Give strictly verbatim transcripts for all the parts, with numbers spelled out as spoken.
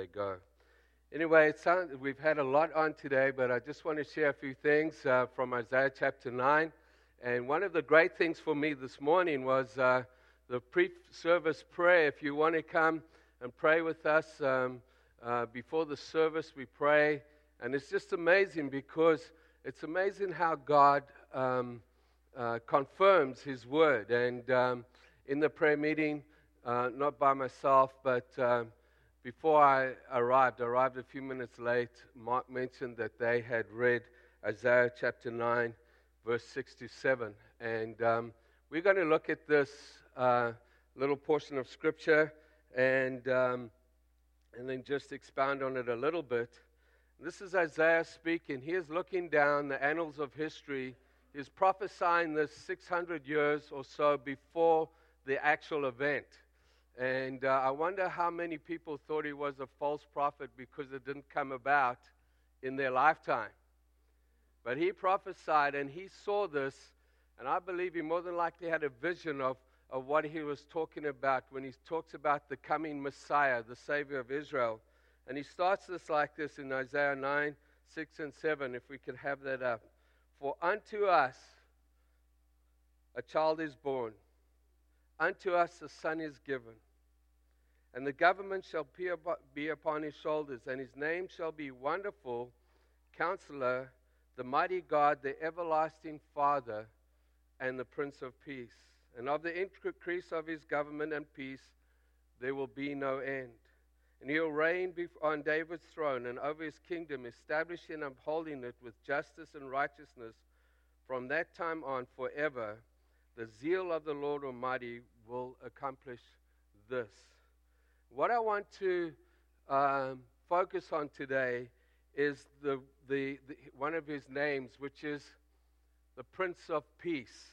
they go. Anyway, it sounds, we've had a lot on today, but I just want to share a few things uh, from Isaiah chapter nine. And one of the great things for me this morning was uh, the pre-service prayer. If you want to come and pray with us um, uh, before the service, we pray. And it's just amazing because it's amazing how God um, uh, confirms His word. And um, in the prayer meeting, uh, not by myself, but um, before I arrived, I arrived a few minutes late, Mark mentioned that they had read Isaiah chapter nine, verse six to seven. And um, we're going to look at this uh, little portion of Scripture and, um, and then just expound on it a little bit. This is Isaiah speaking. He is looking down the annals of history. He's prophesying this six hundred years or so before the actual event. And uh, I wonder how many people thought he was a false prophet because it didn't come about in their lifetime. But he prophesied and he saw this, and I believe he more than likely had a vision of, of what he was talking about when he talks about the coming Messiah, the Savior of Israel. And he starts this like this in Isaiah nine, six and seven, if we could have that up. For unto us a child is born, unto us a son is given, and the government shall be upon his shoulders, and his name shall be Wonderful, Counselor, the Mighty God, the Everlasting Father, and the Prince of Peace. And of the increase of his government and peace there will be no end. And he will reign on David's throne and over his kingdom, establishing and upholding it with justice and righteousness from that time on forever. The zeal of the Lord Almighty will accomplish this. What I want to um, focus on today is the, the, the one of his names, which is the Prince of Peace.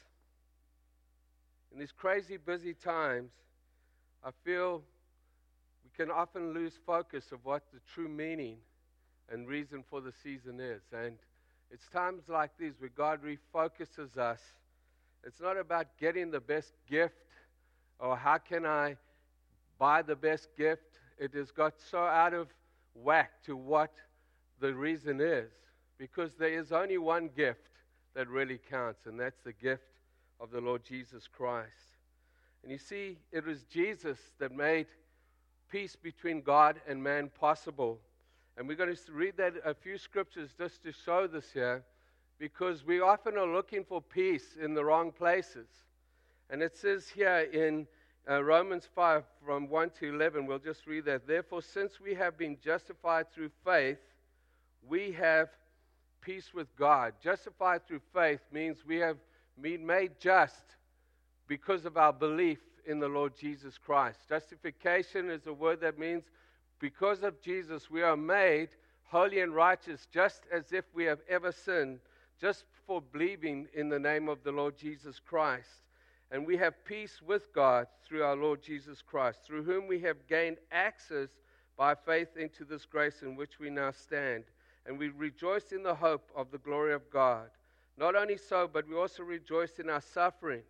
In these crazy busy times, I feel we can often lose focus of what the true meaning and reason for the season is. And it's times like these where God refocuses us. It's not about getting the best gift or how can I buy the best gift. It has got so out of whack to what the reason is, because there is only one gift that really counts, and that's the gift of the Lord Jesus Christ. And you see, it was Jesus that made peace between God and man possible. And we're going to read that a few scriptures just to show this here, because we often are looking for peace in the wrong places. And it says here in uh, Romans five from one to eleven, we'll just read that. Therefore, since we have been justified through faith, we have peace with God. Justified through faith means we have been made just because of our belief in the Lord Jesus Christ. Justification is a word that means because of Jesus we are made holy and righteous, just as if we have ever sinned, just for believing in the name of the Lord Jesus Christ. And we have peace with God through our Lord Jesus Christ, through whom we have gained access by faith into this grace in which we now stand. And we rejoice in the hope of the glory of God. Not only so, but we also rejoice in our sufferings.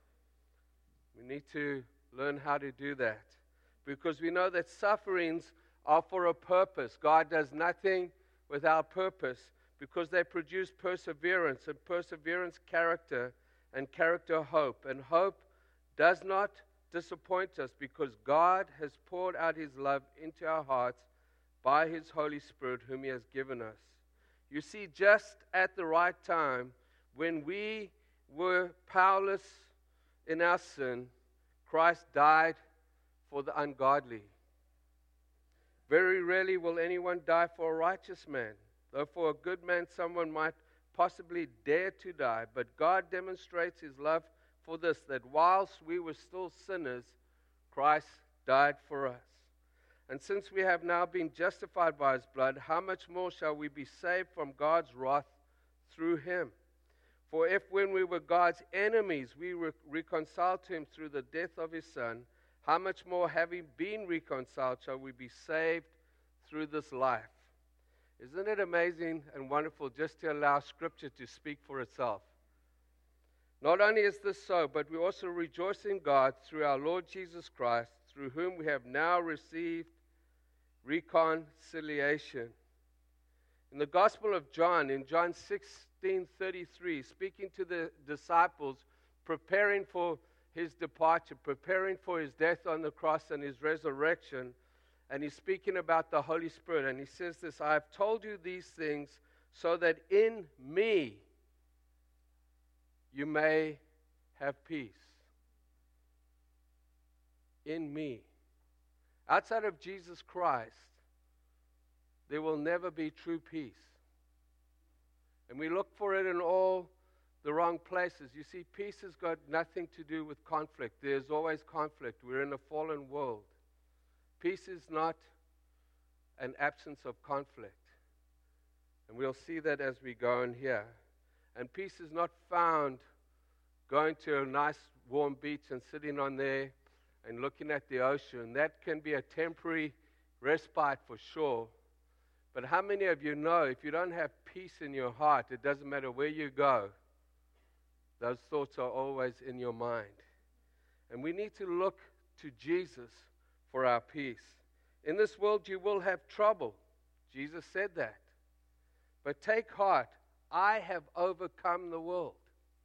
We need to learn how to do that, because we know that sufferings are for a purpose. God does nothing without purpose, because they produce perseverance, and perseverance character, and character hope. And hope does not disappoint us, because God has poured out His love into our hearts by His Holy Spirit, whom He has given us. You see, just at the right time, when we were powerless in our sin, Christ died for the ungodly. Very rarely will anyone die for a righteous man, though for a good man someone might possibly dare to die. But God demonstrates His love for this, that whilst we were still sinners, Christ died for us. And since we have now been justified by His blood, how much more shall we be saved from God's wrath through Him? For if when we were God's enemies, we were reconciled to Him through the death of His Son, how much more, having been reconciled, shall we be saved through this life? Isn't it amazing and wonderful just to allow Scripture to speak for itself? Not only is this so, but we also rejoice in God through our Lord Jesus Christ, through whom we have now received reconciliation. In the Gospel of John, in John sixteen thirty-three, speaking to the disciples, preparing for his departure, preparing for his death on the cross and his resurrection, and he's speaking about the Holy Spirit, and he says this, I have told you these things so that in me you may have peace. In me. Outside of Jesus Christ, there will never be true peace. And we look for it in all the wrong places. You see, peace has got nothing to do with conflict. There's always conflict. We're in a fallen world. Peace is not an absence of conflict. And we'll see that as we go in here. And peace is not found going to a nice warm beach and sitting on there and looking at the ocean. That can be a temporary respite for sure. But how many of you know if you don't have peace in your heart, it doesn't matter where you go, those thoughts are always in your mind. And we need to look to Jesus for our peace. In this world you will have trouble. Jesus said that. But take heart, I have overcome the world.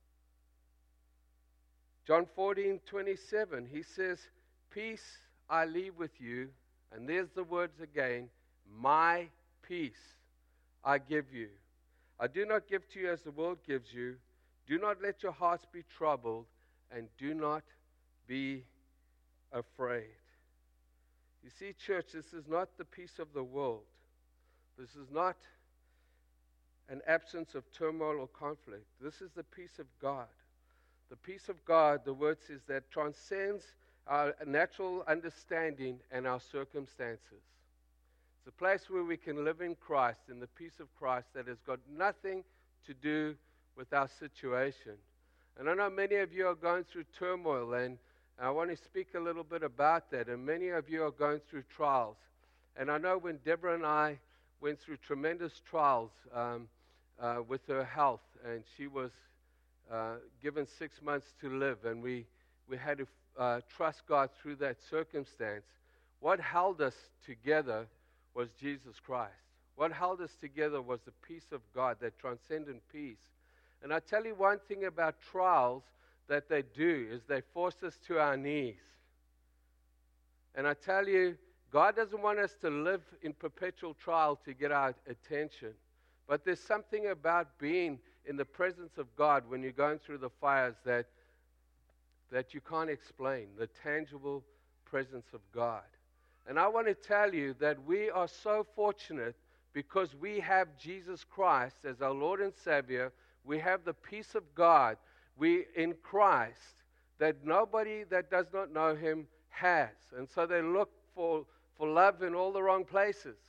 John fourteen twenty-seven, he says, peace I leave with you. And there's the words again, my peace I give you. I do not give to you as the world gives you. Do not let your hearts be troubled, and do not be afraid. You see, church, this is not the peace of the world. This is not an absence of turmoil or conflict. This is the peace of God. The peace of God, the word says, that transcends our natural understanding and our circumstances. It's a place where we can live in Christ, in the peace of Christ that has got nothing to do with our situation. And I know many of you are going through turmoil, and I want to speak a little bit about that. And many of you are going through trials. And I know when Deborah and I went through tremendous trials um, uh, with her health, and she was uh, given six months to live, and we, we had to uh, trust God through that circumstance. What held us together was Jesus Christ. What held us together was the peace of God, that transcendent peace. And I tell you one thing about trials that they do is they force us to our knees. And I tell you, God doesn't want us to live in perpetual trial to get our attention. But there's something about being in the presence of God when you're going through the fires that, that you can't explain, the tangible presence of God. And I want to tell you that we are so fortunate because we have Jesus Christ as our Lord and Savior. We have the peace of God we in Christ that nobody that does not know Him has. And so they look for, for love in all the wrong places.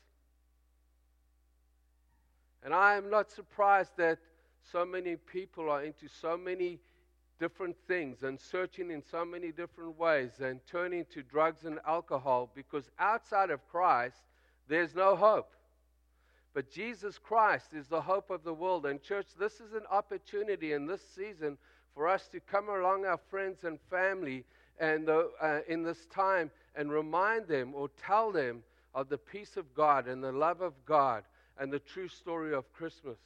And I am not surprised that so many people are into so many different things and searching in so many different ways and turning to drugs and alcohol, because outside of Christ, there's no hope. But Jesus Christ is the hope of the world. And church, this is an opportunity in this season for us to come along our friends and family and uh, uh, in this time and remind them or tell them of the peace of God and the love of God and the true story of Christmas.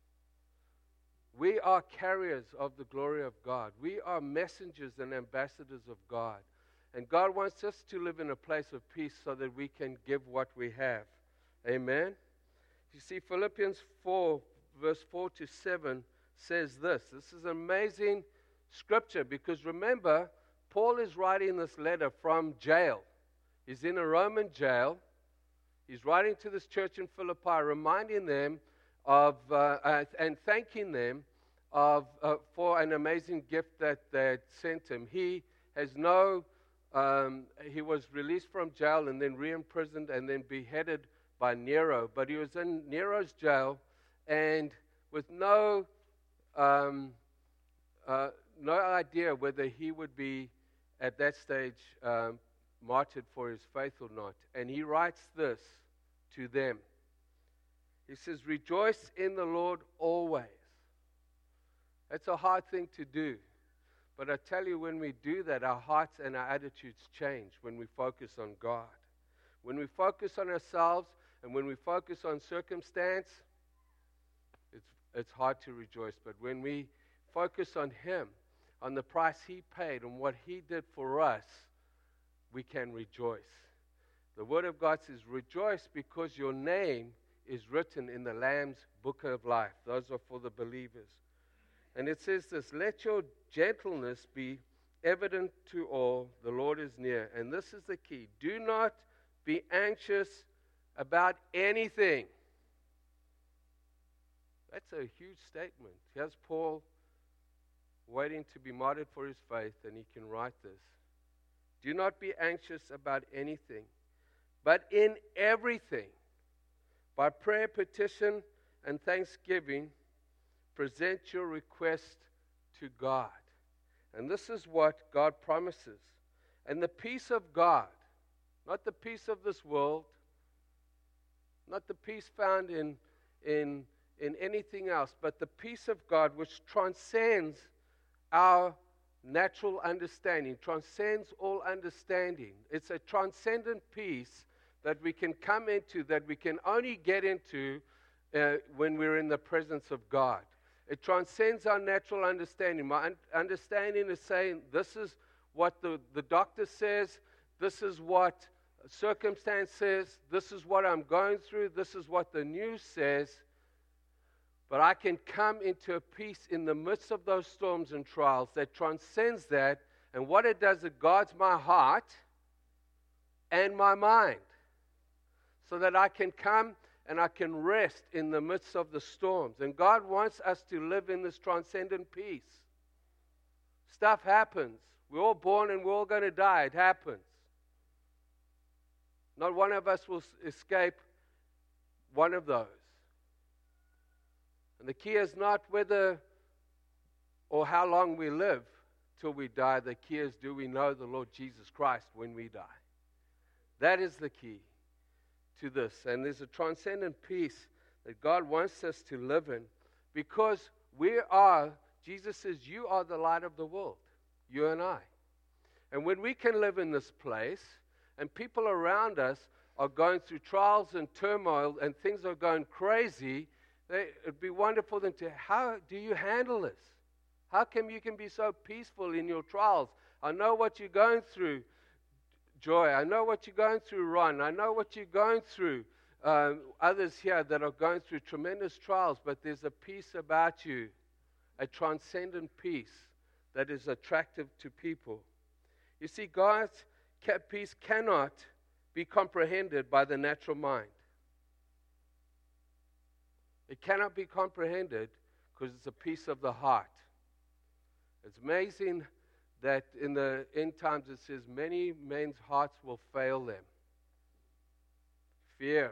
We are carriers of the glory of God. We are messengers and ambassadors of God. And God wants us to live in a place of peace so that we can give what we have. Amen? You see, Philippians four, verse four to seven says this. This is amazing scripture because remember, Paul is writing this letter from jail. He's in a Roman jail. He's writing to this church in Philippi, reminding them of uh, uh, and thanking them of uh, for an amazing gift that they had sent him. He has no, um, he was released from jail and then re-imprisoned and then beheaded by Nero. But he was in Nero's jail and with no, um, uh, no idea whether he would be at that stage um, martyred for his faith or not. And he writes this to them. He says, rejoice in the Lord always. That's a hard thing to do. But I tell you, when we do that, our hearts and our attitudes change when we focus on God. When we focus on ourselves and when we focus on circumstance, it's, it's hard to rejoice. But when we focus on Him, on the price He paid, on what He did for us, we can rejoice. The Word of God says, rejoice because your name is written in the Lamb's book of life. Those are for the believers. And it says this, let your gentleness be evident to all, the Lord is near. And this is the key. Do not be anxious about anything. That's a huge statement. Here's Paul waiting to be martyred for his faith, and he can write this. Do not be anxious about anything, but in everything, by prayer, petition, and thanksgiving, present your request to God. And this is what God promises. And the peace of God, not the peace of this world, not the peace found in, in, in anything else, but the peace of God which transcends our natural understanding, transcends all understanding. It's a transcendent peace that we can come into, that we can only get into uh, when we're in the presence of God. It transcends our natural understanding. My un- understanding is saying, this is what the, the doctor says, this is what circumstance says, this is what I'm going through, this is what the news says. But I can come into a peace in the midst of those storms and trials that transcends that. And what it does, it guards my heart and my mind, so that I can come and I can rest in the midst of the storms. And God wants us to live in this transcendent peace. Stuff happens. We're all born and we're all going to die. It happens. Not one of us will escape one of those. And the key is not whether or how long we live till we die. The key is, do we know the Lord Jesus Christ when we die? That is the key to this. And there's a transcendent peace that God wants us to live in, because we are, Jesus says, you are the light of the world, you and I. And when we can live in this place, and people around us are going through trials and turmoil, and things are going crazy, they, it'd be wonderful then to, how do you handle this? How come you can be so peaceful in your trials? I know what you're going through, Joy. I know what you're going through, Ron. I know what you're going through. Um, others here that are going through tremendous trials, but there's a peace about you, a transcendent peace that is attractive to people. You see, God's peace cannot be comprehended by the natural mind. It cannot be comprehended because it's a peace of the heart. It's amazing that in the end times it says many men's hearts will fail them. Fear.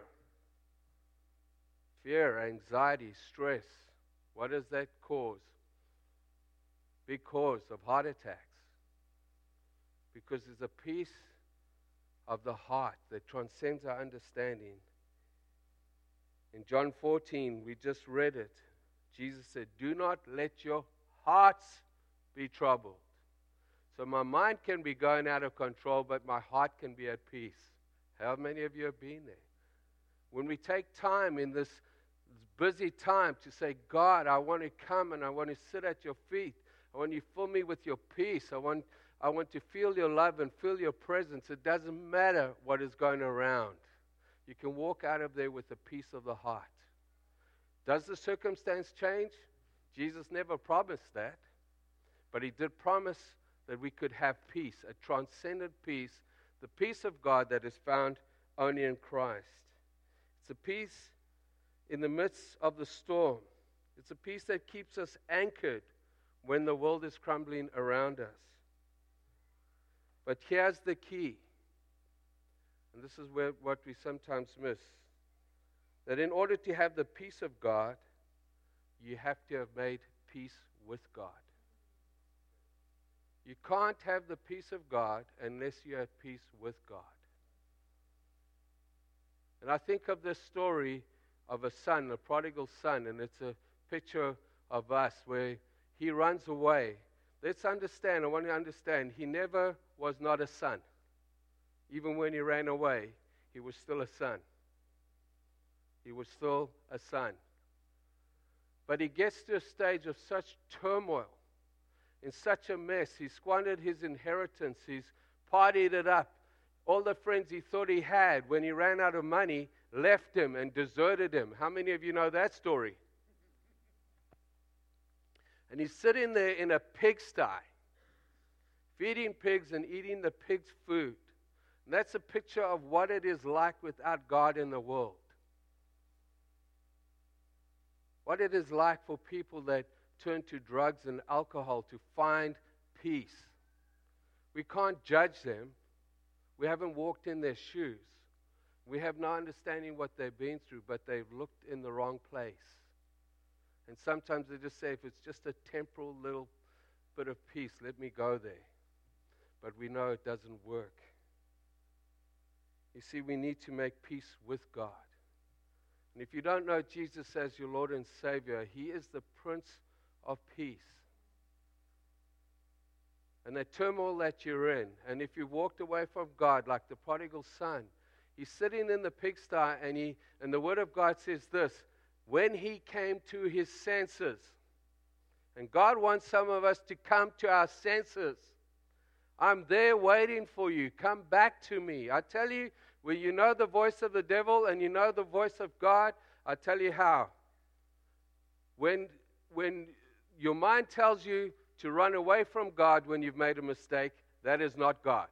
Fear, anxiety, stress. What does that cause? Big cause of heart attacks. Because there's a peace of the heart that transcends our understanding. In John fourteen, we just read it. Jesus said, do not let your hearts be troubled. So my mind can be going out of control, but my heart can be at peace. How many of you have been there? When we take time in this busy time to say, God, I want to come and I want to sit at your feet. I want you to fill me with your peace. I want, I want to feel your love and feel your presence. It doesn't matter what is going around. You can walk out of there with the peace of the heart. Does the circumstance change? Jesus never promised that. But he did promise that we could have peace, a transcendent peace, the peace of God that is found only in Christ. It's a peace in the midst of the storm. It's a peace that keeps us anchored when the world is crumbling around us. But here's the key, and this is where, what we sometimes miss, that in order to have the peace of God, you have to have made peace with God. You can't have the peace of God unless you're at peace with God. And I think of this story of a son, a prodigal son, and it's a picture of us where he runs away. Let's understand, I want you to understand, he never was not a son. Even when he ran away, he was still a son. He was still a son. But he gets to a stage of such turmoil, in such a mess. He squandered his inheritance. He's partied it up. All the friends he thought he had, when he ran out of money, left him and deserted him. How many of you know that story? And he's sitting there in a pigsty, feeding pigs and eating the pigs' food. And that's a picture of what it is like without God in the world. What it is like for people that turn to drugs and alcohol to find peace. We can't judge them. We haven't walked in their shoes. We have no understanding what they've been through, but they've looked in the wrong place. And sometimes they just say, if it's just a temporal little bit of peace, let me go there. But we know it doesn't work. You see, we need to make peace with God. And if you don't know Jesus as your Lord and Savior, He is the Prince of Peace. And that turmoil that you're in, and if you walked away from God like the prodigal son, he's sitting in the pigsty, and he and the Word of God says this, when he came to his senses, and God wants some of us to come to our senses. I'm there waiting for you. Come back to me. I tell you, where you know the voice of the devil and you know the voice of God, I tell you how. When, when your mind tells you to run away from God when you've made a mistake, that is not God.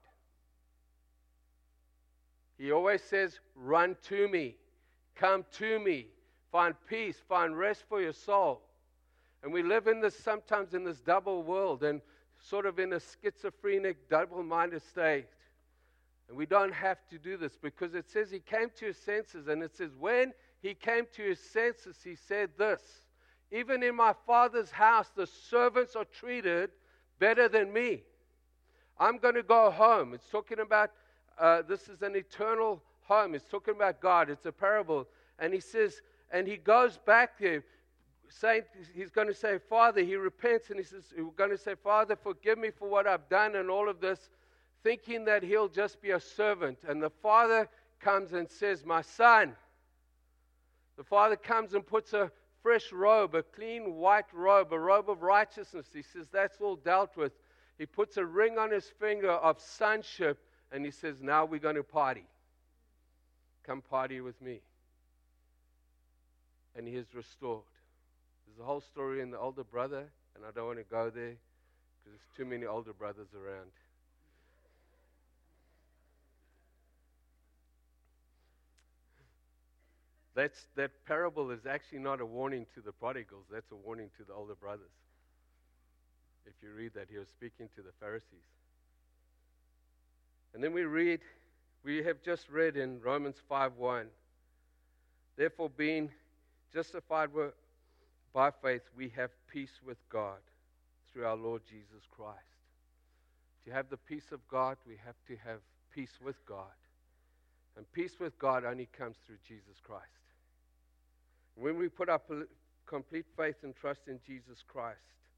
He always says, run to me. Come to me. Find peace. Find rest for your soul. And we live in this, sometimes in this double world and sort of in a schizophrenic, double-minded state. And we don't have to do this because it says he came to his senses. And it says when he came to his senses, he said this, even in my Father's house, the servants are treated better than me. I'm going to go home. It's talking about, uh, this is an eternal home. It's talking about God. It's a parable. And he says, and he goes back there, saying, he's going to say, Father, he repents, and he says, he's going to say, Father, forgive me for what I've done and all of this, thinking that he'll just be a servant. And the Father comes and says, my son. The Father comes and puts a fresh robe, a clean white robe, a robe of righteousness. He says, that's all dealt with. He puts a ring on his finger of sonship, and he says, now we're going to party. Come party with me. And he is restored. There's a whole story in the older brother, and I don't want to go there because there's too many older brothers around. That's, that parable is actually not a warning to the prodigals. That's a warning to the older brothers. If you read that, he was speaking to the Pharisees. And then we read, we have just read in Romans five one, therefore being justified by faith, we have peace with God through our Lord Jesus Christ. To have the peace of God, we have to have peace with God. And peace with God only comes through Jesus Christ. When we put our complete faith and trust in Jesus Christ,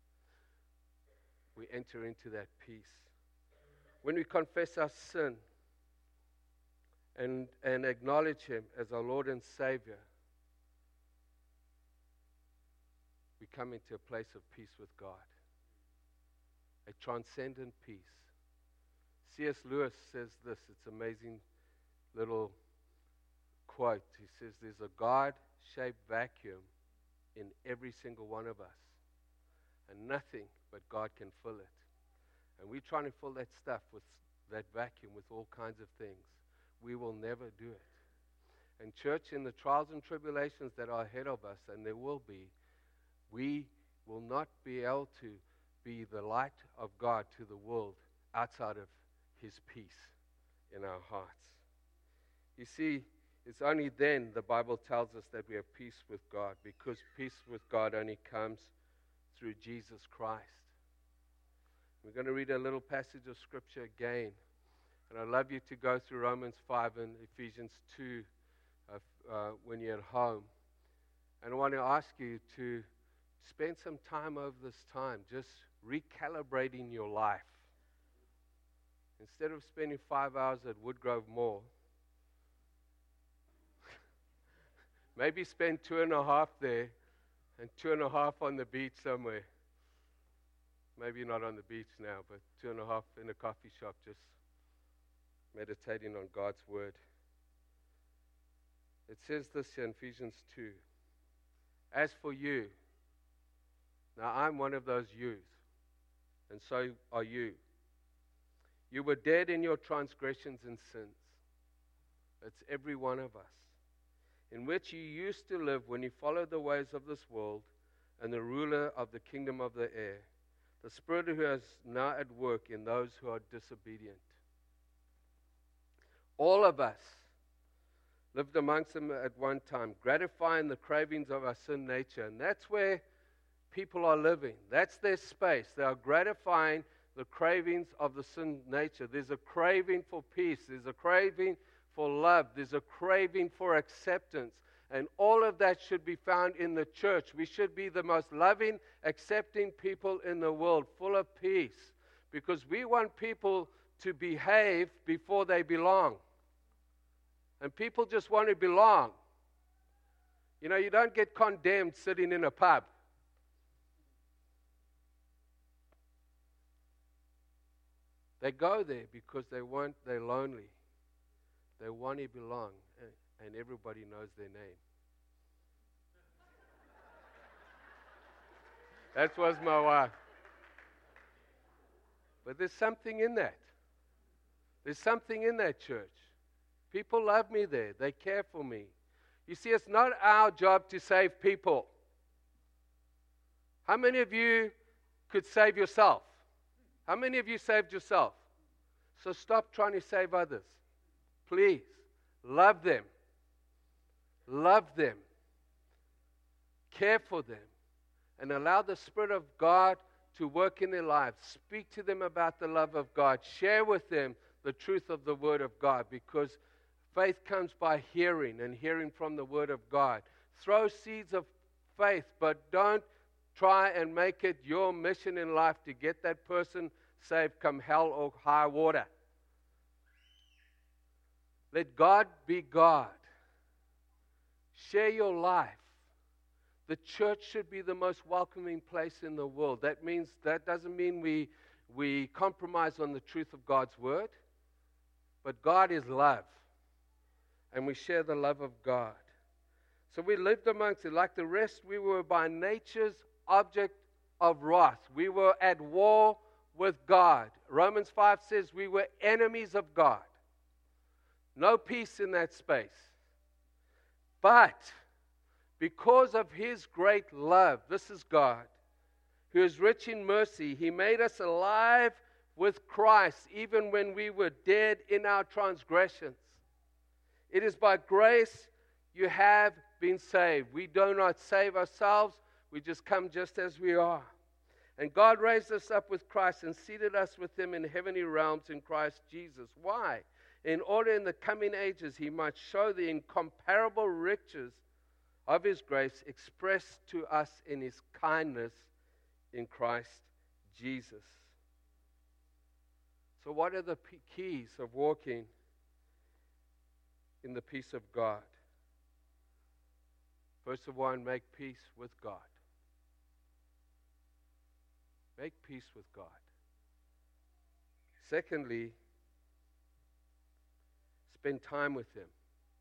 we enter into that peace. When we confess our sin and, and acknowledge Him as our Lord and Savior, we come into a place of peace with God. A transcendent peace. C S Lewis says this, it's an amazing little quote. He says, there's a God-shaped vacuum in every single one of us. And nothing but God can fill it. And we're trying to fill that stuff with that vacuum with all kinds of things. We will never do it. And church, in the trials and tribulations that are ahead of us, and there will be, we will not be able to be the light of God to the world outside of His peace in our hearts. You see, it's only then the Bible tells us that we have peace with God, because peace with God only comes through Jesus Christ. We're going to read a little passage of Scripture again. And I'd love you to go through Romans five and Ephesians two uh, uh, when you're at home. And I want to ask you to spend some time over this time just recalibrating your life. Instead of spending five hours at Woodgrove Mall, Maybe spend two and a half there and two and a half on the beach somewhere. Maybe not on the beach now, but two and a half in a coffee shop just meditating on God's word. It says this here in Ephesians two. As for you, now I'm one of those yous, and so are you. You were dead in your transgressions and sins. That's every one of us. In which you used to live when you followed the ways of this world and the ruler of the kingdom of the air, the spirit who is now at work in those who are disobedient. All of us lived amongst them at one time, gratifying the cravings of our sin nature. And that's where people are living. That's their space. They are gratifying the cravings of the sin nature. There's a craving for peace. There's a craving for love. There's a craving for acceptance. And all of that should be found in the church. We should be the most loving, accepting people in the world, full of peace. Because we want people to behave before they belong. And people just want to belong. You know, you don't get condemned sitting in a pub. They go there because they want, they're lonely. They want to belong, and, and everybody knows their name. That was my wife. But there's something in that. There's something in that church. People love me there. They care for me. You see, it's not our job to save people. How many of you could save yourself? How many of you saved yourself? So stop trying to save others. Please, love them. Love them. Care for them. And allow the Spirit of God to work in their lives. Speak to them about the love of God. Share with them the truth of the Word of God, because faith comes by hearing, and hearing from the Word of God. Throw seeds of faith, but don't try and make it your mission in life to get that person saved come hell or high water. Let God be God. Share your life. The church should be the most welcoming place in the world. That means that doesn't mean we we compromise on the truth of God's word, but God is love, and we share the love of God. So we lived amongst it. Like the rest, we were by nature's object of wrath. We were at war with God. Romans five says we were enemies of God. No peace in that space. But because of His great love, this is God, who is rich in mercy, He made us alive with Christ even when we were dead in our transgressions. It is by grace you have been saved. We do not save ourselves. We just come just as we are. And God raised us up with Christ and seated us with Him in heavenly realms in Christ Jesus. Why? In order in the coming ages He might show the incomparable riches of His grace expressed to us in His kindness in Christ Jesus. So what are the p- keys of walking in the peace of God? First of all, make peace with God. Make peace with God. Secondly, spend time with Him.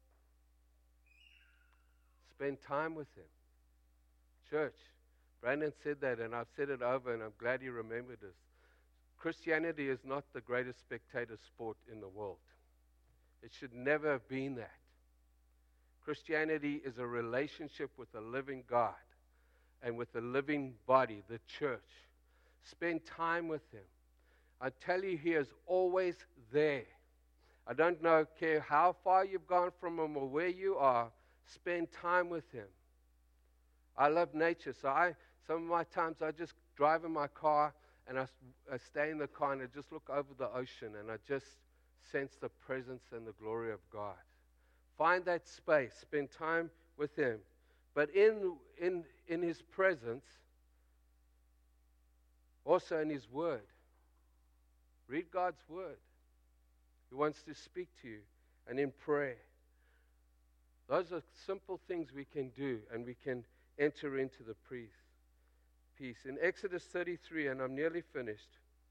Spend time with Him. Church, Brandon said that, and I've said it over, and I'm glad you remembered this. Christianity is not the greatest spectator sport in the world. It should never have been that. Christianity is a relationship with a living God and with a living body, the church. Spend time with Him. I tell you, He is always there. I don't know, care how far you've gone from Him or where you are, spend time with Him. I love nature, so I some of my times I just drive in my car and I, I stay in the car and I just look over the ocean and I just sense the presence and the glory of God. Find that space, spend time with Him. But in in in His presence, also in His Word. Read God's Word. He wants to speak to you. And in prayer. Those are simple things we can do, and we can enter into the peace. Peace. In Exodus thirty-three, and I'm nearly finished,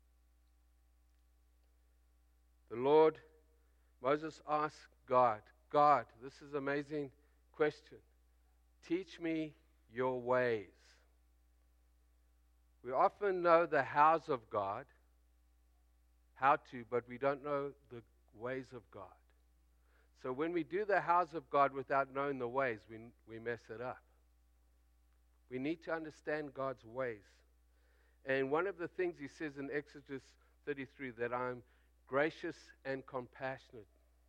the Lord, Moses asked God, God, this is an amazing question. Teach me your ways. We often know the hows of God, how to, but we don't know the ways of God. So when we do the hows of God without knowing the ways, we, we mess it up. We need to understand God's ways. And one of the things he says in Exodus thirty-three, that I'm gracious and compassionate.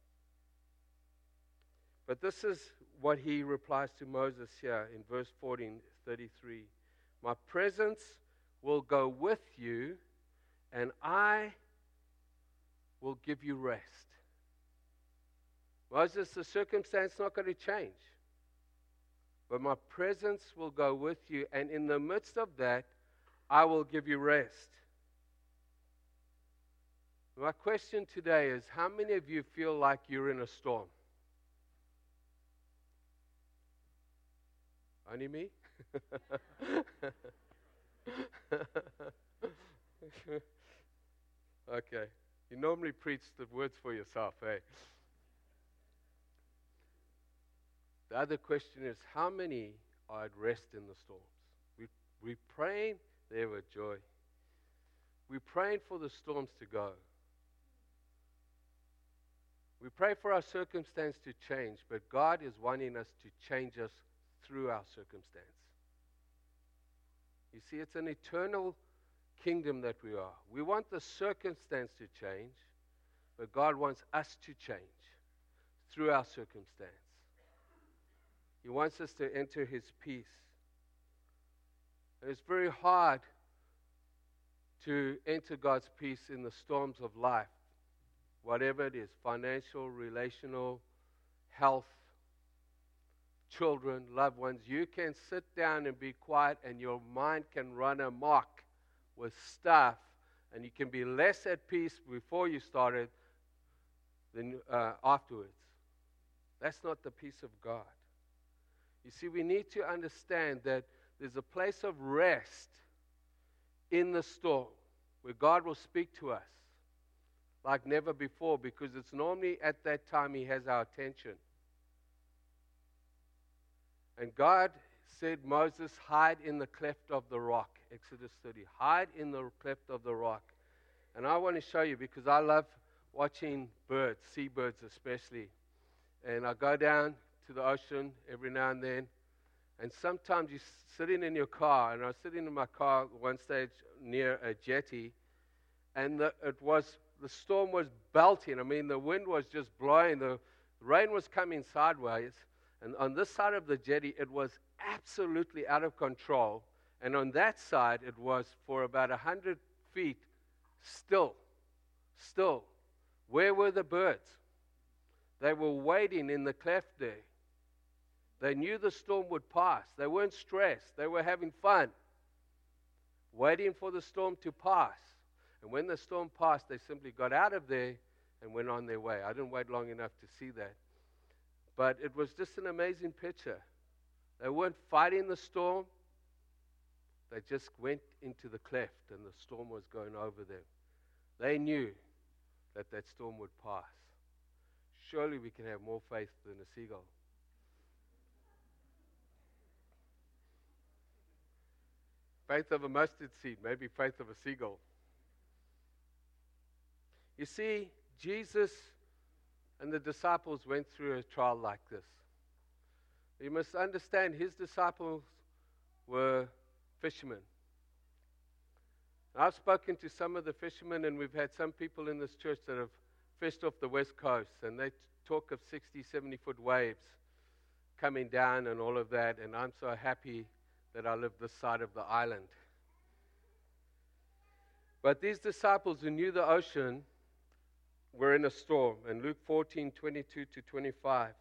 But this is what he replies to Moses here in verse fourteen, thirty-three. My presence will go with you, and I will give you rest. Moses, the circumstance is not going to change. But my presence will go with you, and in the midst of that, I will give you rest. My question today is, how many of you feel like you're in a storm? Only me? Okay. You normally preach the words for yourself, eh? The other question is, how many are at rest in the storms? We, we're praying there with joy. We're praying for the storms to go. We pray for our circumstance to change, but God is wanting us to change us through our circumstance. You see, it's an eternal kingdom that we are. We want the circumstance to change, but God wants us to change through our circumstance. He wants us to enter his peace. And it's very hard to enter God's peace in the storms of life, whatever it is, financial, relational, health, children, loved ones. You can sit down and be quiet, and your mind can run amok with stuff, and you can be less at peace before you started than uh, afterwards. That's not the peace of God. You see, we need to understand that there's a place of rest in the storm where God will speak to us like never before, because it's normally at that time he has our attention. And God said, Moses, hide in the cleft of the rock. Exodus thirty. Hide in the cleft of the rock. And I want to show you, because I love watching birds, seabirds especially. And I go down to the ocean every now and then. And sometimes you're sitting in your car, and I was sitting in my car at one stage near a jetty, and the, it was the storm was belting. I mean, the wind was just blowing. The rain was coming sideways. And on this side of the jetty, it was absolutely out of control. And on that side, it was for about one hundred feet still. Still. Where were the birds? They were waiting in the cleft there. They knew the storm would pass. They weren't stressed. They were having fun, waiting for the storm to pass. And when the storm passed, they simply got out of there and went on their way. I didn't wait long enough to see that. But it was just an amazing picture. They weren't fighting the storm. They just went into the cleft, and the storm was going over them. They knew that that storm would pass. Surely we can have more faith than a seagull. Faith of a mustard seed, maybe faith of a seagull. You see, Jesus and the disciples went through a trial like this. You must understand, his disciples were fishermen. I've spoken to some of the fishermen, and we've had some people in this church that have fished off the west coast, and they talk of sixty, seventy foot waves coming down and all of that, and I'm so happy that I live this side of the island. But these disciples who knew the ocean were in a storm. In Luke fourteen, twenty-two to twenty-five.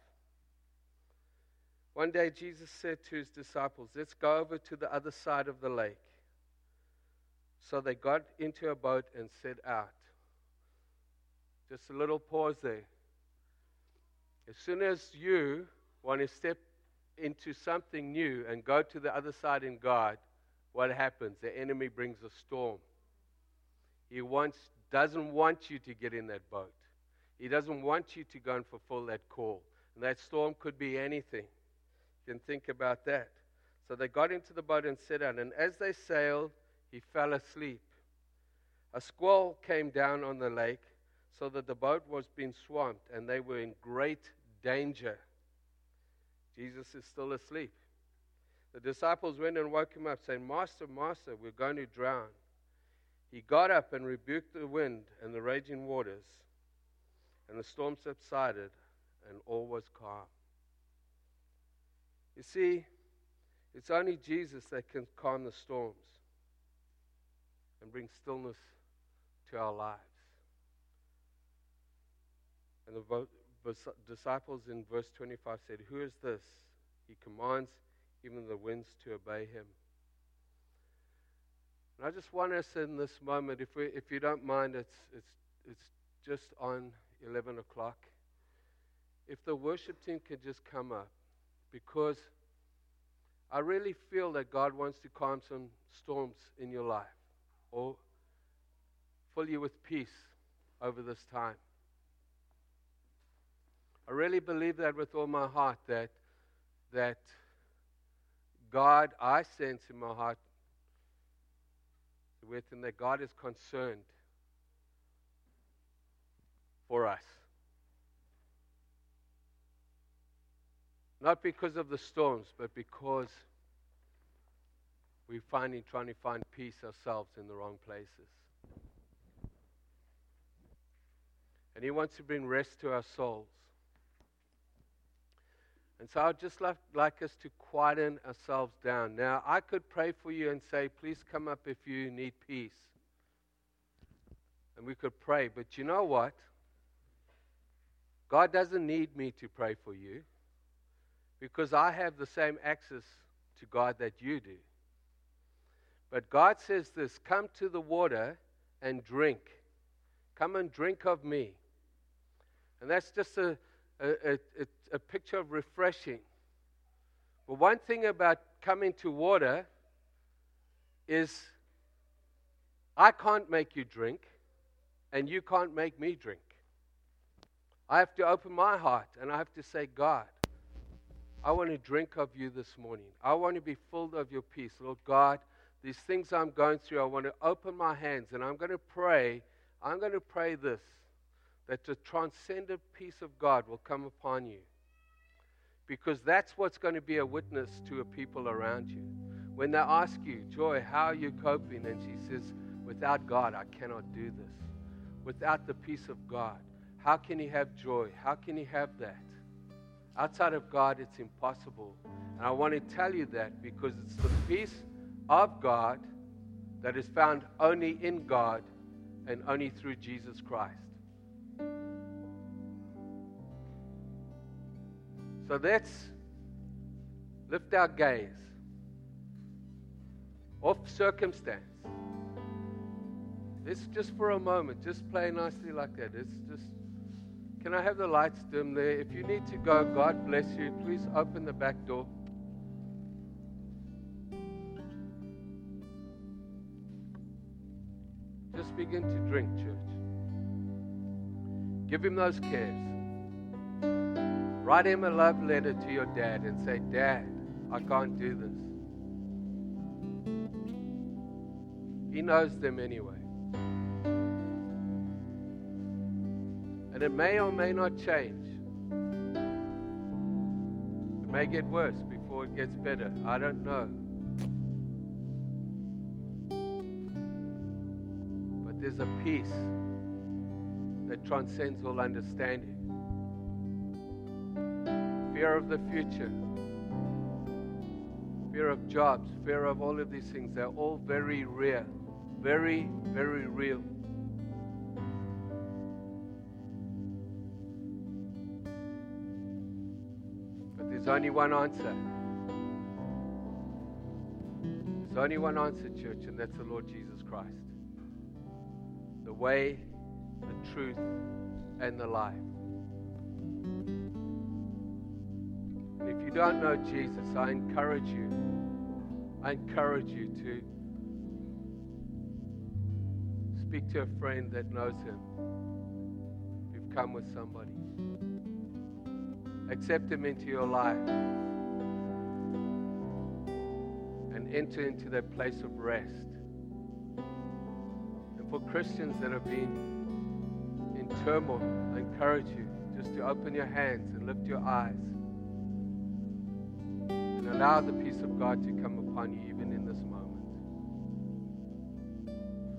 One day Jesus said to his disciples, let's go over to the other side of the lake. So they got into a boat and set out. Just a little pause there. As soon as you want to step into something new and go to the other side in God, what happens? The enemy brings a storm. He wants, doesn't want you to get in that boat. He doesn't want you to go and fulfill that call. And that storm could be anything. You can think about that. So they got into the boat and set out. And as they sailed, he fell asleep. A squall came down on the lake, so that the boat was being swamped, and they were in great danger. Jesus is still asleep. The disciples went and woke him up, saying, Master, Master, we're going to drown. He got up and rebuked the wind and the raging waters, and the storm subsided, and all was calm. You see, it's only Jesus that can calm the storms and bring stillness to our lives. And the disciples in verse twenty-five said, Who is this? He commands even the winds to obey him. And I just want us in this moment, if we, if you don't mind, it's it's it's just on eleven o'clock. If the worship team could just come up, because I really feel that God wants to calm some storms in your life, or fill you with peace over this time. I really believe that with all my heart, that that God, I sense in my heart, within that God is concerned for us. Not because of the storms, but because we're finding, trying to find peace ourselves in the wrong places. And he wants to bring rest to our souls. And so I'd just like, like us to quieten ourselves down. Now, I could pray for you and say, please come up if you need peace. And we could pray. But you know what? God doesn't need me to pray for you, because I have the same access to God that you do. But God says this, come to the water and drink. Come and drink of me. And that's just a, a, a, a picture of refreshing. But one thing about coming to water is I can't make you drink, and you can't make me drink. I have to open my heart, and I have to say, God, I want to drink of you this morning. I want to be filled of your peace. Lord God, these things I'm going through, I want to open my hands, and I'm going to pray. I'm going to pray this, that the transcendent peace of God will come upon you. Because that's what's going to be a witness to a people around you. When they ask you, Joy, how are you coping? And she says, without God, I cannot do this. Without the peace of God, how can he have joy? How can he have that? Outside of God, it's impossible. And I want to tell you that because it's the peace of God that is found only in God and only through Jesus Christ. So let's lift our gaze off circumstance. Let's just for a moment, just play nicely like that. It's just, can I have the lights dim there? If you need to go, God bless you. Please open the back door. Just begin to drink, church. Give him those cares. Write him a love letter to your dad and say, Dad, I can't do this. He knows them anyway. And it may or may not change. It may get worse before it gets better. I don't know. But there's a peace that transcends all understanding. Fear of the future, fear of jobs, fear of all of these things, they're all very real. Very, very real. But there's only one answer. There's only one answer, church, and that's the Lord Jesus Christ. The way, the truth, and the life. And if you don't know Jesus, I encourage you, I encourage you to speak to a friend that knows him. If you've come with somebody, accept him into your life and enter into that place of rest. And for Christians that have been in turmoil, I encourage you just to open your hands and lift your eyes and allow the peace of God to come upon you even